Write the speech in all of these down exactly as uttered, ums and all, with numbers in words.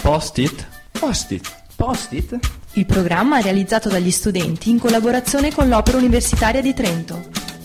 Post-it? Post-it. Post-it? Il programma è realizzato dagli studenti in collaborazione con l'Opera Universitaria di Trento.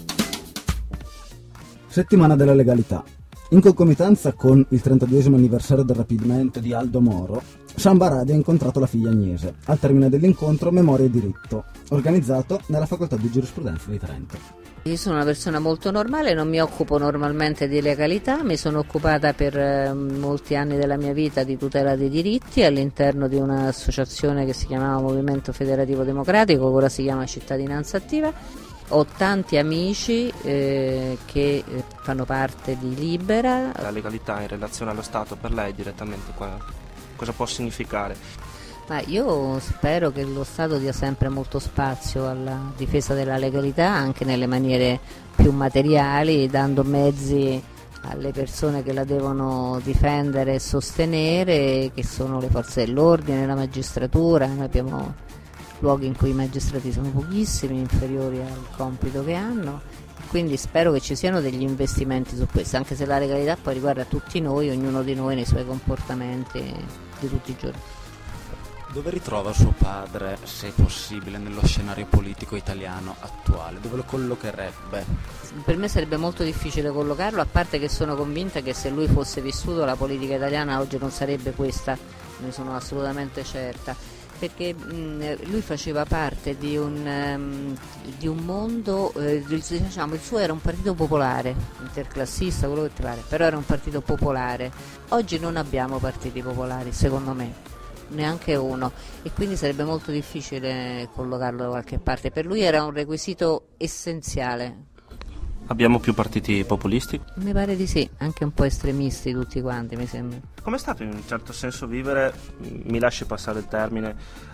Settimana della legalità. In concomitanza con il trentaduesimo anniversario del rapimento di Aldo Moro, Samba Radio ha incontrato la figlia Agnese, al termine dell'incontro Memoria e Diritto, organizzato nella Facoltà di Giurisprudenza di Trento. Io sono una persona molto normale, non mi occupo normalmente di legalità, mi sono occupata per eh, molti anni della mia vita di tutela dei diritti all'interno di un'associazione che si chiamava Movimento Federativo Democratico, ora si chiama Cittadinanza Attiva. Ho tanti amici eh, che eh, fanno parte di Libera. La legalità in relazione allo Stato per lei direttamente qua, cosa può significare? Ma io spero che lo Stato dia sempre molto spazio alla difesa della legalità anche nelle maniere più materiali, dando mezzi alle persone che la devono difendere e sostenere, che sono le forze dell'ordine, la magistratura. Noi abbiamo luoghi in cui i magistrati sono pochissimi, inferiori al compito che hanno, quindi spero che ci siano degli investimenti su questo, anche se la legalità poi riguarda tutti noi, ognuno di noi nei suoi comportamenti di tutti i giorni. Dove ritrova suo padre, se possibile, nello scenario politico italiano attuale? Dove lo collocherebbe? Per me sarebbe molto difficile collocarlo, a parte che sono convinta che se lui fosse vissuto la politica italiana oggi non sarebbe questa, ne sono assolutamente certa, perché mh, lui faceva parte di un, um, di un mondo, eh, diciamo, il suo era un partito popolare, interclassista, quello che ti pare, però era un partito popolare. Oggi non abbiamo partiti popolari, secondo me. Neanche uno, e quindi sarebbe molto difficile collocarlo da qualche parte. Per lui era un requisito essenziale. Abbiamo più partiti populisti? Mi pare di sì, anche un po' estremisti tutti quanti, mi sembra. Com'è stato in un certo senso vivere, mi lasci passare il termine,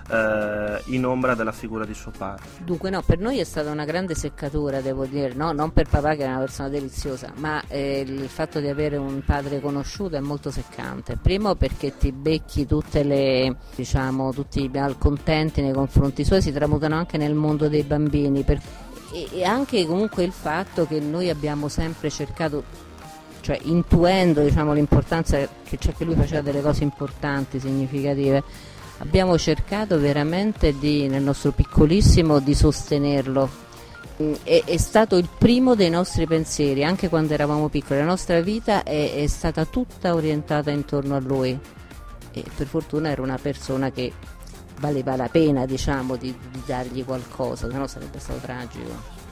eh, in ombra della figura di suo padre? Dunque no, per noi è stata una grande seccatura, devo dire, no? Non per papà che era una persona deliziosa, ma eh, il fatto di avere un padre conosciuto è molto seccante. Primo perché ti becchi tutte le, diciamo, tutti i malcontenti nei confronti suoi, si tramutano anche nel mondo dei bambini, per, e, e anche comunque il fatto che noi abbiamo sempre cercato, cioè intuendo, diciamo, l'importanza che, cioè, che lui faceva delle cose importanti, significative, abbiamo cercato veramente di, nel nostro piccolissimo, di sostenerlo. È, è stato il primo dei nostri pensieri, anche quando eravamo piccoli. La nostra vita è, è stata tutta orientata intorno a lui, e per fortuna era una persona che valeva la pena, diciamo, di, di dargli qualcosa, se no sarebbe stato tragico.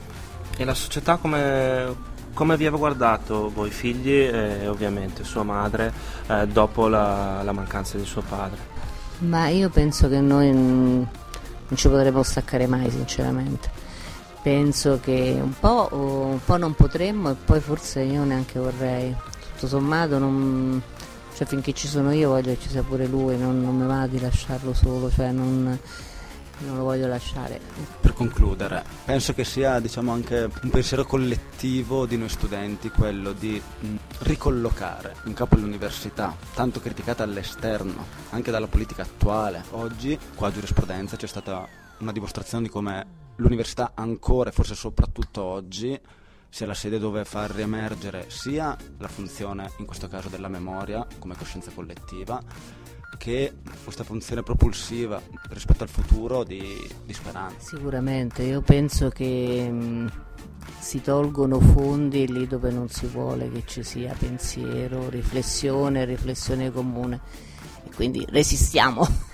E la società come, come vi aveva guardato voi figli e ovviamente sua madre eh, dopo la, la mancanza di suo padre? Ma io penso che noi non ci potremo staccare mai, sinceramente. Penso che un po', un po' non potremmo, e poi forse io neanche vorrei. Tutto sommato, non, cioè, finché ci sono io voglio che ci sia pure lui, non, non mi va di lasciarlo solo, cioè non, non lo voglio lasciare. Per concludere, penso che sia, diciamo, anche un pensiero collettivo di noi studenti quello di mh, ricollocare in capo all'università, tanto criticata all'esterno, anche dalla politica attuale. Oggi, qua a Giurisprudenza, c'è stata una dimostrazione di come l'università ancora e forse soprattutto oggi sia la sede dove far riemergere sia la funzione, in questo caso, della memoria come coscienza collettiva, che questa funzione propulsiva rispetto al futuro di, di speranza. Sicuramente, io penso che mh, si tolgono fondi lì dove non si vuole che ci sia pensiero, riflessione, riflessione comune, e quindi resistiamo.